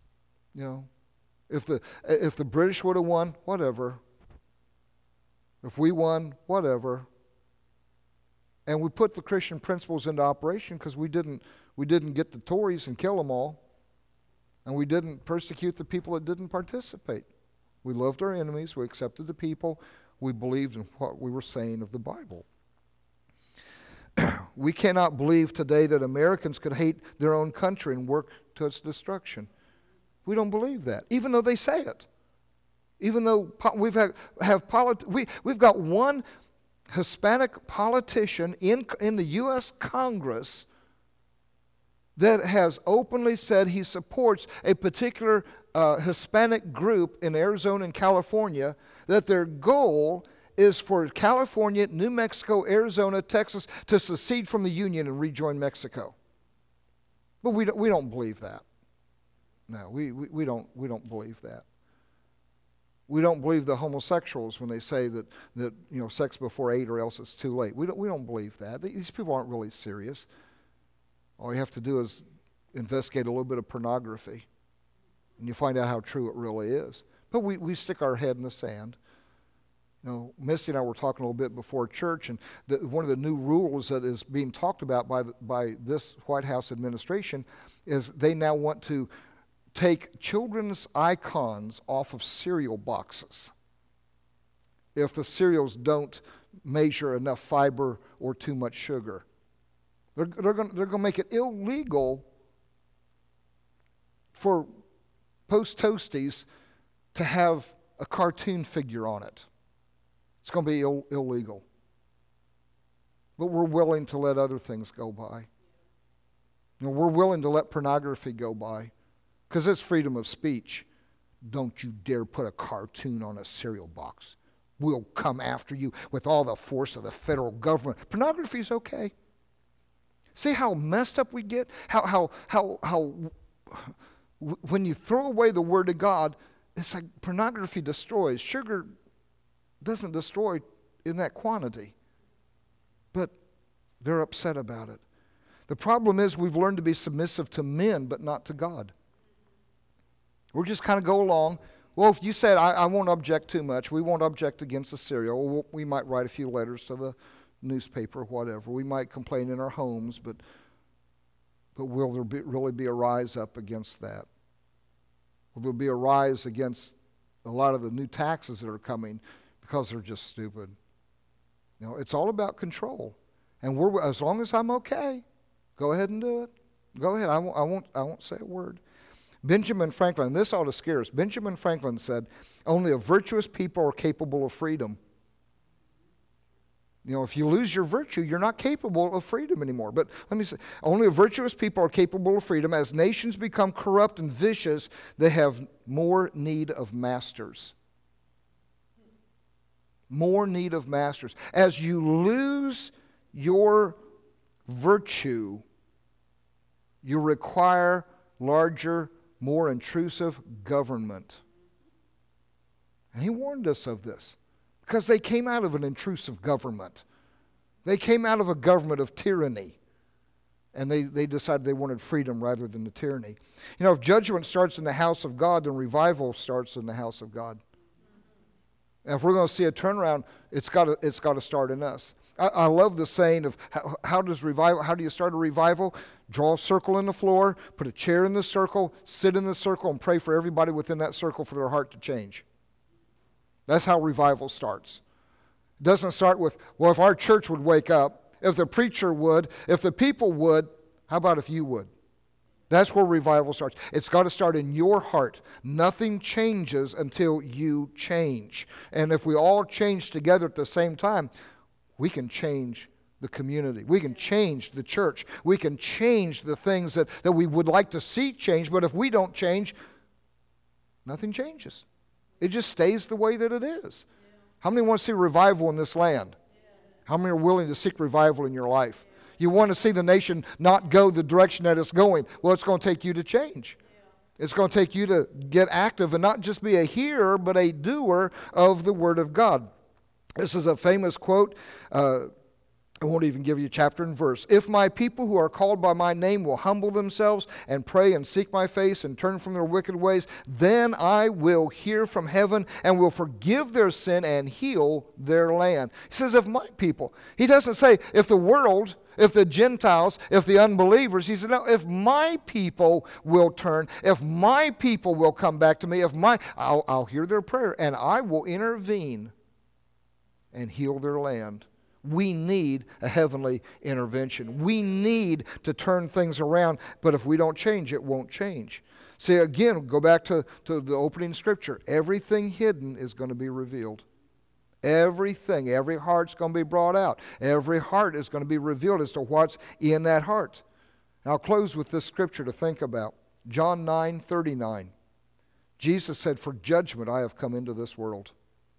If the British would have won, whatever. If we won, whatever. And we put the Christian principles into operation because we didn't get the Tories and kill them all. And we didn't persecute the people that didn't participate. We loved our enemies. We accepted the people. We believed in what we were saying of the Bible. We cannot believe today that Americans could hate their own country and work to its destruction. We don't believe that, even though they say it. Even though we've got one Hispanic politician in the U.S. Congress that has openly said he supports a particular Hispanic group in Arizona and California, that their goal is for California, New Mexico, Arizona, Texas to secede from the Union and rejoin Mexico. But we don't believe that. No, we don't believe that. We don't believe the homosexuals when they say that sex before 8 or else it's too late. We don't believe that. These people aren't really serious. All you have to do is investigate a little bit of pornography, and you find out how true it really is. But we stick our head in the sand. Misty and I were talking a little bit before church, and one of the new rules that is being talked about by this White House administration is they now want to take children's icons off of cereal boxes if the cereals don't measure enough fiber or too much sugar. They're going to make it illegal for Post Toasties to have a cartoon figure on it. It's going to be illegal. But we're willing to let other things go by. We're willing to let pornography go by because it's freedom of speech. Don't you dare put a cartoon on a cereal box. We'll come after you with all the force of the federal government. Pornography is okay. See how messed up we get? How when you throw away the Word of God, it's like pornography destroys. Sugar doesn't destroy in that quantity. But they're upset about it. The problem is we've learned to be submissive to men, but not to God. We'll just kind of go along. Well, if you said, I won't object too much, we won't object against the cereal, we might write a few letters to the newspaper, whatever. We might complain in our homes, but will there really be a rise up against that? Will there be a rise against a lot of the new taxes that are coming because they're just stupid? It's all about control. And as long as I'm okay, go ahead and do it. Go ahead. I won't say a word. Benjamin Franklin, and this ought to scare us. Benjamin Franklin said, only a virtuous people are capable of freedom. If you lose your virtue, you're not capable of freedom anymore. But let me say, only virtuous people are capable of freedom. As nations become corrupt and vicious, they have more need of masters. More need of masters. As you lose your virtue, you require larger, more intrusive government. And he warned us of this because they came out of an intrusive government. They came out of a government of tyranny. And they decided they wanted freedom rather than the tyranny. If judgment starts in the house of God, then revival starts in the house of God. And if we're going to see a turnaround, it's got to start in us. I love the saying of how do you start a revival? Draw a circle in the floor, put a chair in the circle, sit in the circle, and pray for everybody within that circle for their heart to change. That's how revival starts. It doesn't start with, well, if our church would wake up, if the preacher would, if the people would, how about if you would? That's where revival starts. It's got to start in your heart. Nothing changes until you change. And if we all change together at the same time, we can change the community. We can change the church. We can change the things that we would like to see change. But if we don't change, nothing changes. It just stays the way that it is. How many want to see revival in this land? How many are willing to seek revival in your life? You want to see the nation not go the direction that it's going. Well, it's going to take you to change. It's going to take you to get active and not just be a hearer, but a doer of the Word of God. This is a famous quote. I won't even give you chapter and verse. If my people who are called by my name will humble themselves and pray and seek my face and turn from their wicked ways, then I will hear from heaven and will forgive their sin and heal their land. He says, if my people. He doesn't say if the world, if the Gentiles, if the unbelievers. He said, no, if my people will turn, if my people will come back to me, I'll hear their prayer and I will intervene and heal their land. We need a heavenly intervention. We need to turn things around, but if we don't change, it won't change. See, again, go back to the opening scripture. Everything hidden is going to be revealed. Everything, every heart's going to be brought out. Every heart is going to be revealed as to what's in that heart. And I'll close with this scripture to think about. John 9:39. Jesus said, for judgment I have come into this world.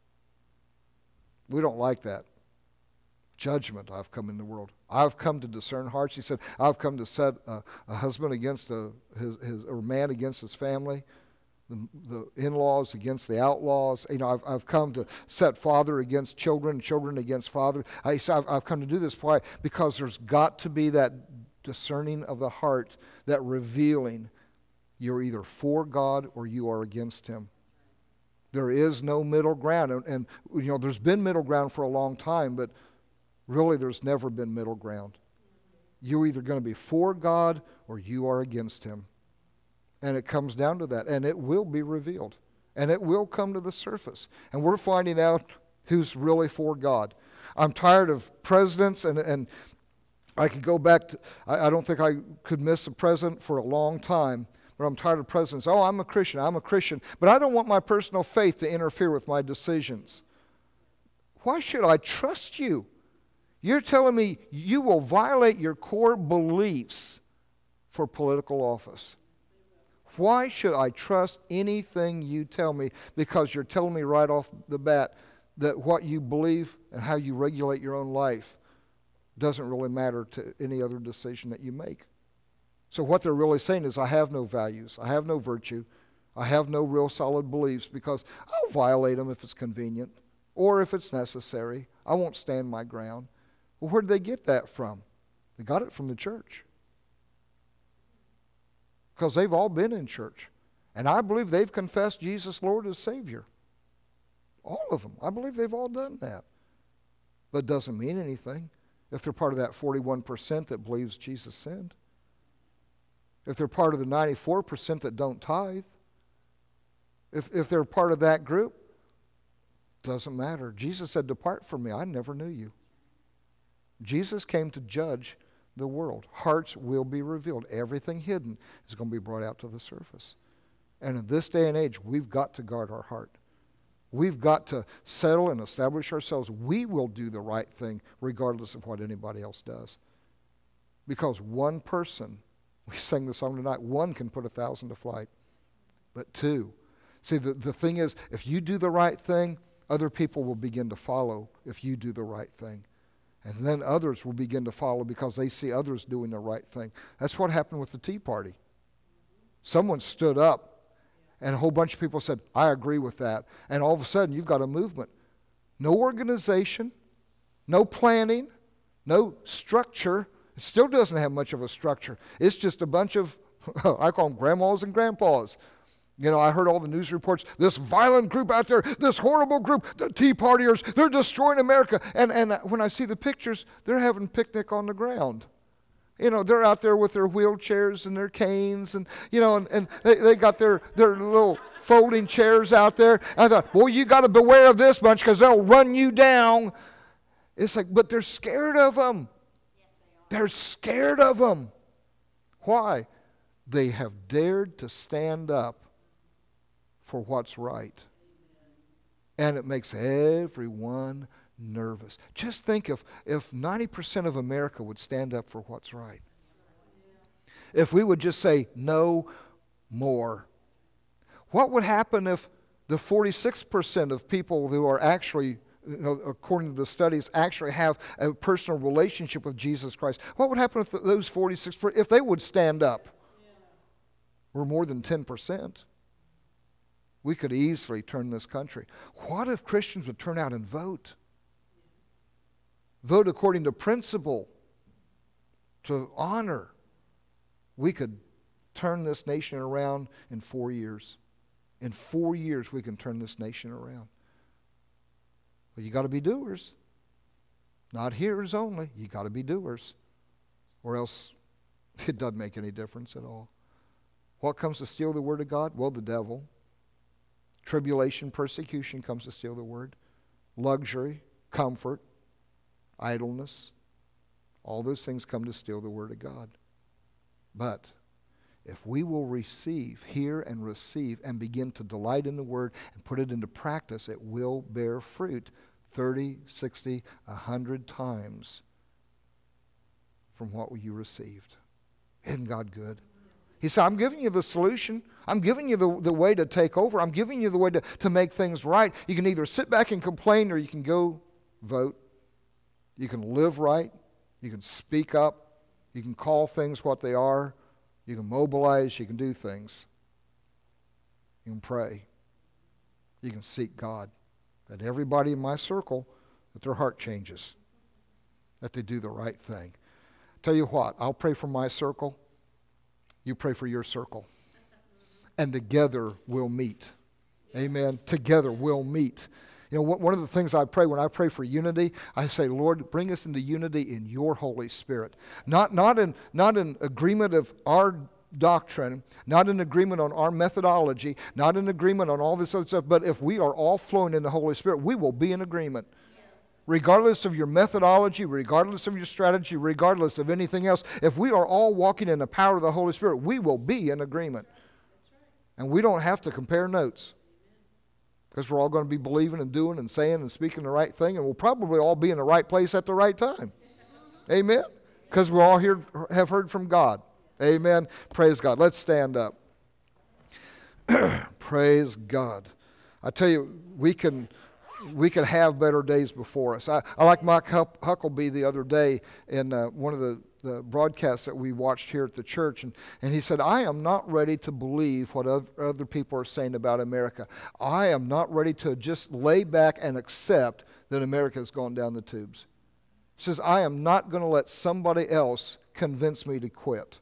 We don't like that. Judgment I've come in the world. I've come to discern hearts. He said, I've come to set a husband against or man against his family, the in-laws against the outlaws. I've come to set father against children, children against father. I've come to do this. Why? Because there's got to be that discerning of the heart, that revealing you're either for God or you are against Him. There is no middle ground. And there's been middle ground for a long time, but really, there's never been middle ground. You're either going to be for God or you are against Him. And it comes down to that. And it will be revealed. And it will come to the surface. And we're finding out who's really for God. I'm tired of presidents, and I could go back to, I don't think I could miss a president for a long time, but I'm tired of presidents. Oh, I'm a Christian, but I don't want my personal faith to interfere with my decisions. Why should I trust you? You're telling me you will violate your core beliefs for political office. Why should I trust anything you tell me? Because you're telling me right off the bat that what you believe and how you regulate your own life doesn't really matter to any other decision that you make. So what they're really saying is, I have no values, I have no virtue, I have no real solid beliefs because I'll violate them if it's convenient or if it's necessary. I won't stand my ground. Well, where did they get that from? They got it from the church. Because they've all been in church. And I believe they've confessed Jesus Lord as Savior. All of them. I believe they've all done that. But it doesn't mean anything if they're part of that 41% that believes Jesus sinned. If they're part of the 94% that don't tithe. If they're part of that group, doesn't matter. Jesus said, depart from me, I never knew you. Jesus came to judge the world. Hearts will be revealed. Everything hidden is going to be brought out to the surface. And in this day and age, we've got to guard our heart. We've got to settle and establish ourselves. We will do the right thing regardless of what anybody else does. Because one person, we sang the song tonight, one can put 1,000 to flight, but two. See, the thing is, if you do the right thing, other people will begin to follow if you do the right thing. And then others will begin to follow because they see others doing the right thing. That's what happened with the Tea Party. Someone stood up and a whole bunch of people said, I agree with that. And all of a sudden, you've got a movement. No organization, no planning, no structure. It still doesn't have much of a structure. It's just a bunch of, I call them grandmas and grandpas. You know, I heard all the news reports, this violent group out there, this horrible group, the Tea Partiers, they're destroying America. And when I see the pictures, they're having a picnic on the ground. You know, they're out there with their wheelchairs and their canes and, you know, and they got their little folding chairs out there. And I thought, boy, you got to beware of this bunch because they'll run you down. It's like, but they're scared of them. Yes, they're scared of them. Why? They have dared to stand up for what's right. And it makes everyone nervous. Just think if 90% of America would stand up for what's right. If we would just say no more. What would happen if the 46% of people who are actually, you know, according to the studies, actually have a personal relationship with Jesus Christ? What would happen if those 46%, if they would stand up? We're more than 10%. We could easily turn this country. What if Christians would turn out and vote? Vote according to principle, to honor. We could turn this nation around in 4 years. In 4 years, we can turn this nation around. But you got to be doers. Not hearers only. You got to be doers. Or else it doesn't make any difference at all. What comes to steal the word of God? Well, the devil. Tribulation, persecution comes to steal the word. Luxury, comfort, idleness. All those things come to steal the word of God. But if we will receive, hear and receive, and begin to delight in the word and put it into practice, it will bear fruit 30, 60, 100 times from what you received. Isn't God good? He said, I'm giving you the solution. I'm giving you the way to take over. I'm giving you the way to make things right. You can either sit back and complain or you can go vote. You can live right. You can speak up. You can call things what they are. You can mobilize. You can do things. You can pray. You can seek God. That everybody in my circle, that their heart changes. That they do the right thing. Tell you what, I'll pray for my circle. You pray for your circle. And together we'll meet. Amen. Together we'll meet. You know, one of the things I pray, when I pray for unity, I say, Lord, bring us into unity in your Holy Spirit. Not in agreement of our doctrine, not in agreement on our methodology, not in agreement on all this other stuff, but if we are all flowing in the Holy Spirit, we will be in agreement. Regardless of your methodology, regardless of your strategy, regardless of anything else, if we are all walking in the power of the Holy Spirit, we will be in agreement. And we don't have to compare notes. Because we're all going to be believing and doing and saying and speaking the right thing, and we'll probably all be in the right place at the right time. Amen? Because we all here have heard from God. Amen? Praise God. Let's stand up. Praise God. I tell you, we can have better days before us. I like Mike Huckleby the other day in one of the broadcasts that we watched here at the church, and he said, I am not ready to believe what other people are saying about America. I am not ready to just lay back and accept that America has gone down the tubes. He says, I am not going to let somebody else convince me to quit.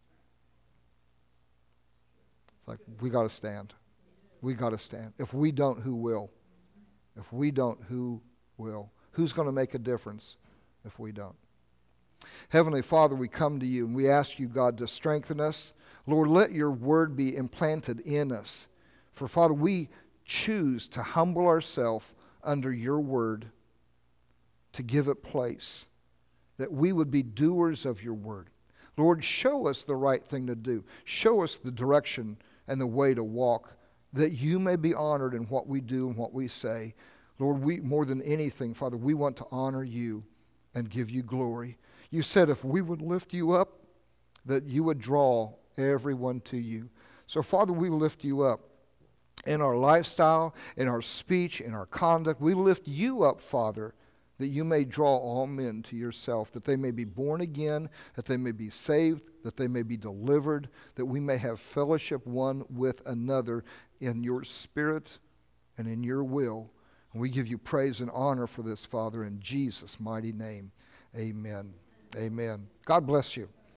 It's like, we got to stand. We got to stand. If we don't, who will? If we don't, who will? Who's going to make a difference if we don't? Heavenly Father, we come to you and we ask you, God, to strengthen us. Lord, let your word be implanted in us. For Father, we choose to humble ourselves under your word, to give it place, that we would be doers of your word. Lord, show us the right thing to do. Show us the direction and the way to walk that you may be honored in what we do and what we say. Lord, we more than anything, Father, we want to honor you and give you glory. You said if we would lift you up, that you would draw everyone to you. So, Father, we lift you up in our lifestyle, in our speech, in our conduct. We lift you up, Father, that you may draw all men to yourself, that they may be born again, that they may be saved, that they may be delivered, that we may have fellowship one with another in your spirit and in your will. And we give you praise and honor for this, Father, in Jesus' mighty name. Amen. Amen. God bless you.